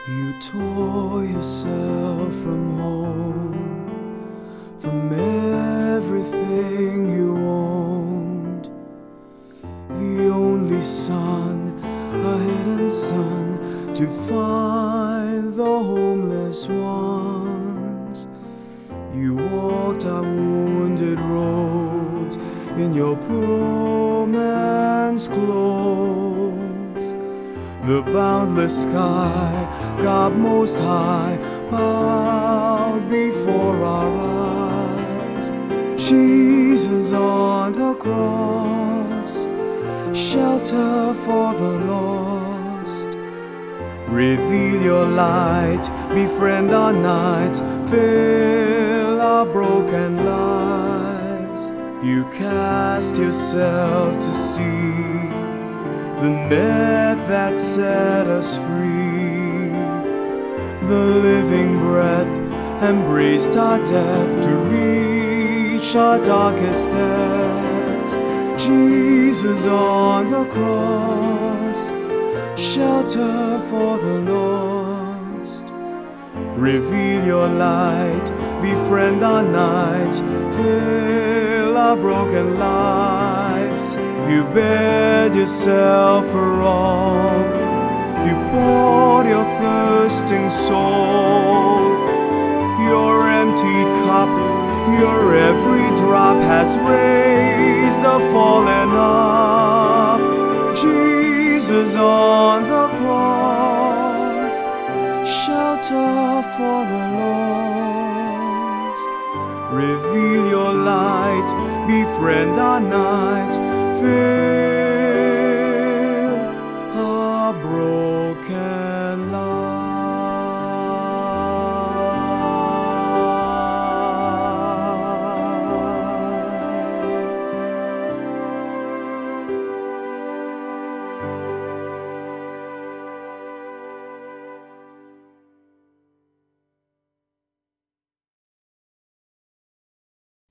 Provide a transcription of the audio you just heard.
You tore yourself from home, from everything you owned. The only son, a hidden son, to find the homeless ones. You walked our wounded roads in your poor man's clothes. The boundless sky, God Most High, bowed before our eyes. Jesus on the cross, shelter for the lost. Reveal your light, befriend our nights, fill our broken lives. You cast yourself to sea, the net that set us free. The living breath embraced our death to reach our darkest depths. Jesus on the cross, shelter for the lost. Reveal your light, befriend our nights, fill our broken lives. You bared yourself for all, you poured your thirsting soul. Your emptied cup, your every drop has raised the fallen up. Jesus on the cross, shelter for the lost. Reveal your light, befriend our night, fill